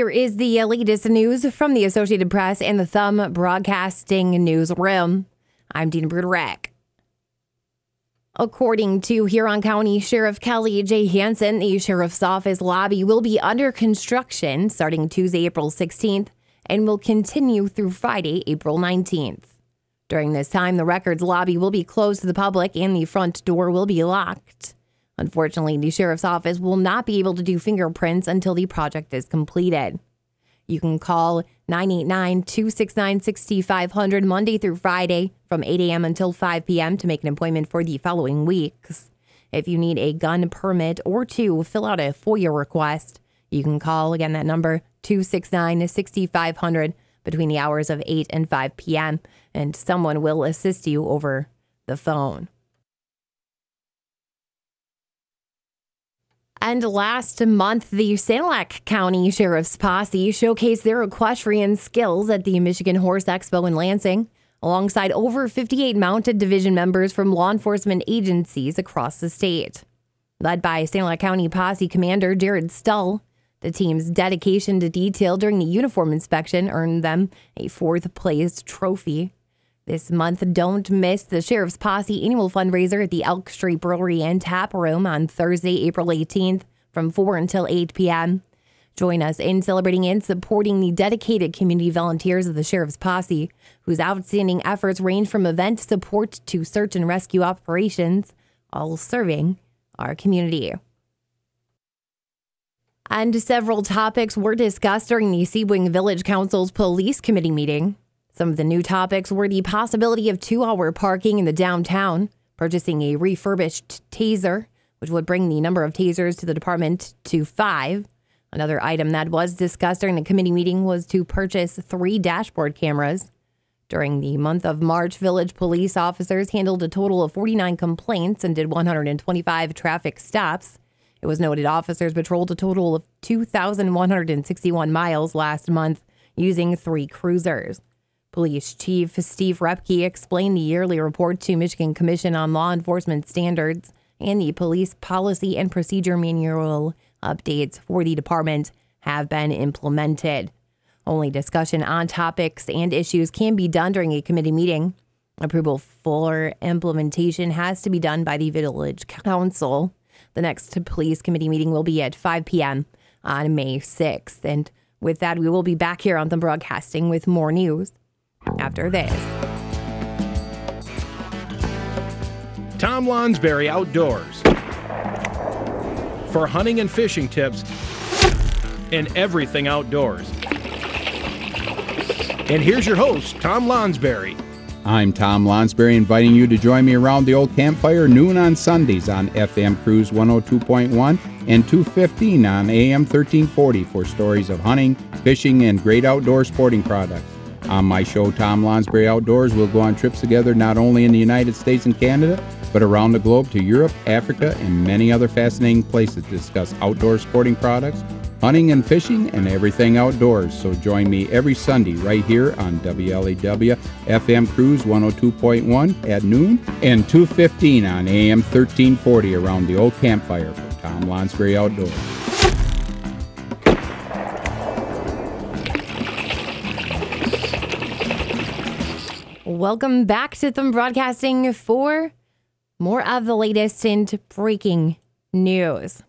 Here is the latest news from the Associated Press and the Thumb Broadcasting Newsroom. I'm Dina Bruderek. According to Huron County Sheriff Kelly J. Hansen, the sheriff's office lobby will be under construction starting Tuesday, April 16th, and will continue through Friday, April 19th. During this time, the records lobby will be closed to the public and the front door will be locked. Unfortunately, the sheriff's office will not be able to do fingerprints until the project is completed. You can call 989-269-6500 Monday through Friday from 8 a.m. until 5 p.m. to make an appointment for the following weeks. If you need a gun permit or to fill out a FOIA request, you can call, again, that number, 269-6500 between the hours of 8 and 5 p.m., and someone will assist you over the phone. And last month, the Sanilac County Sheriff's Posse showcased their equestrian skills at the Michigan Horse Expo in Lansing, alongside over 58 mounted division members from law enforcement agencies across the state. Led by Sanilac County Posse Commander Jared Stull, the team's dedication to detail during the uniform inspection earned them a fourth-place trophy. This month, don't miss the Sheriff's Posse annual fundraiser at the Elk Street Brewery and Tap Room on Thursday, April 18th from 4 until 8 p.m. Join us in celebrating and supporting the dedicated community volunteers of the Sheriff's Posse, whose outstanding efforts range from event support to search and rescue operations, all serving our community. And several topics were discussed during the Sebring Village Council's Police Committee meeting. Some of the new topics were the possibility of 2-hour parking in the downtown, purchasing a refurbished taser, which would bring the number of tasers to the department to 5. Another item that was discussed during the committee meeting was to purchase 3 dashboard cameras. During the month of March, village police officers handled a total of 49 complaints and did 125 traffic stops. It was noted officers patrolled a total of 2,161 miles last month using 3 cruisers. Police Chief Steve Repke explained the yearly report to Michigan Commission on Law Enforcement Standards and the Police Policy and Procedure Manual updates for the department have been implemented. Only discussion on topics and issues can be done during a committee meeting. Approval for implementation has to be done by the Village Council. The next police committee meeting will be at 5 p.m. on May 6th. And with that, we will be back here on the broadcasting with more news after this. Tom Lonsberry Outdoors. For hunting and fishing tips and everything outdoors. And here's your host, Tom Lonsberry. I'm Tom Lonsberry, inviting you to join me around the old campfire noon on Sundays on FM Cruise 102.1 and 215 on AM 1340 for stories of hunting, fishing, and great outdoor sporting products. On my show, Tom Lonsberry Outdoors, we'll go on trips together not only in the United States and Canada, but around the globe to Europe, Africa, and many other fascinating places to discuss outdoor sporting products, hunting and fishing, and everything outdoors. So join me every Sunday right here on WLAW FM Cruise 102.1 at noon and 2:15 on AM 1340 around the old campfire for Tom Lonsberry Outdoors. Welcome back to Thumb Broadcasting for more of the latest and breaking news.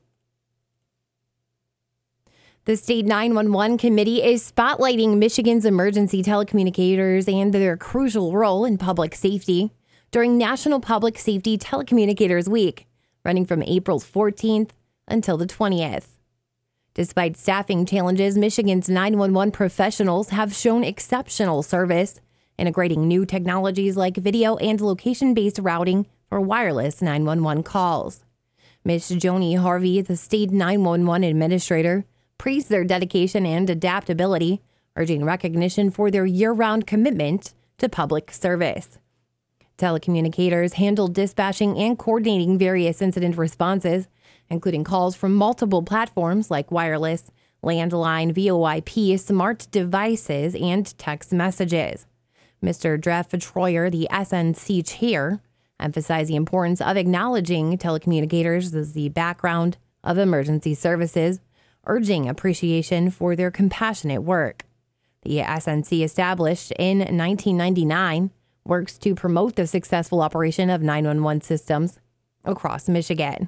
The State 911 Committee is spotlighting Michigan's emergency telecommunicators and their crucial role in public safety during National Public Safety Telecommunicators Week, running from April 14th until the 20th. Despite staffing challenges, Michigan's 911 professionals have shown exceptional service, integrating new technologies like video and location-based routing for wireless 911 calls. Ms. Joni Harvey, the state 911 administrator, praised their dedication and adaptability, urging recognition for their year-round commitment to public service. Telecommunicators handled dispatching and coordinating various incident responses, including calls from multiple platforms like wireless, landline, VoIP, smart devices, and text messages. Mr. Jeff Troyer, the SNC chair, emphasized the importance of acknowledging telecommunicators as the background of emergency services, urging appreciation for their compassionate work. The SNC, established in 1999, works to promote the successful operation of 911 systems across Michigan.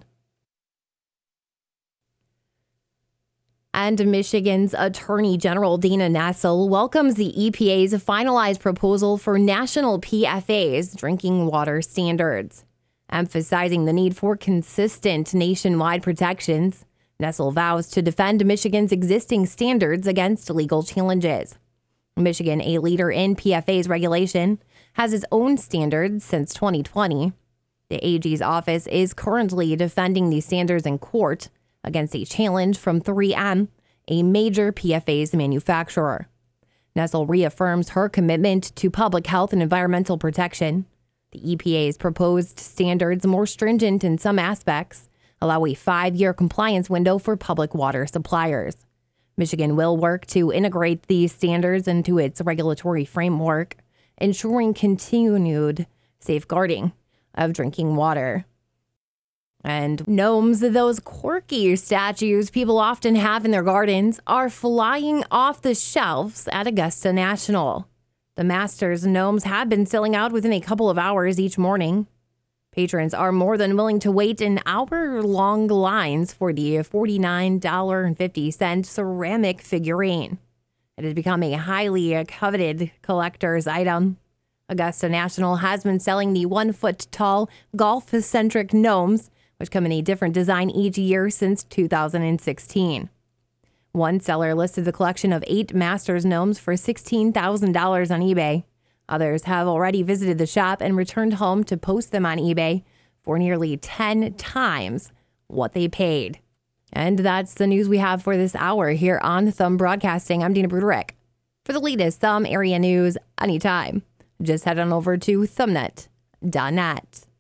And Michigan's Attorney General Dana Nessel welcomes the EPA's finalized proposal for national PFAS drinking water standards. Emphasizing the need for consistent nationwide protections, Nessel vows to defend Michigan's existing standards against legal challenges. Michigan, a leader in PFAS regulation, has its own standards since 2020. The AG's office is currently defending these standards in court against a challenge from 3M, a major PFAS manufacturer. Nessel reaffirms her commitment to public health and environmental protection. The EPA's proposed standards, more stringent in some aspects, allow a 5-year compliance window for public water suppliers. Michigan will work to integrate these standards into its regulatory framework, ensuring continued safeguarding of drinking water. And gnomes, those quirky statues people often have in their gardens, are flying off the shelves at Augusta National. The Masters gnomes have been selling out within a couple of hours each morning. Patrons are more than willing to wait in hour-long lines for the $49.50 ceramic figurine. It has become a highly coveted collector's item. Augusta National has been selling the 1-foot-tall golf-centric gnomes, which come in a different design each year since 2016. One seller listed the collection of 8 Masters gnomes for $16,000 on eBay. Others have already visited the shop and returned home to post them on eBay for nearly 10 times what they paid. And that's the news we have for this hour here on Thumb Broadcasting. I'm Dina Broderick. For the latest Thumb area news anytime, just head on over to thumbnet.net.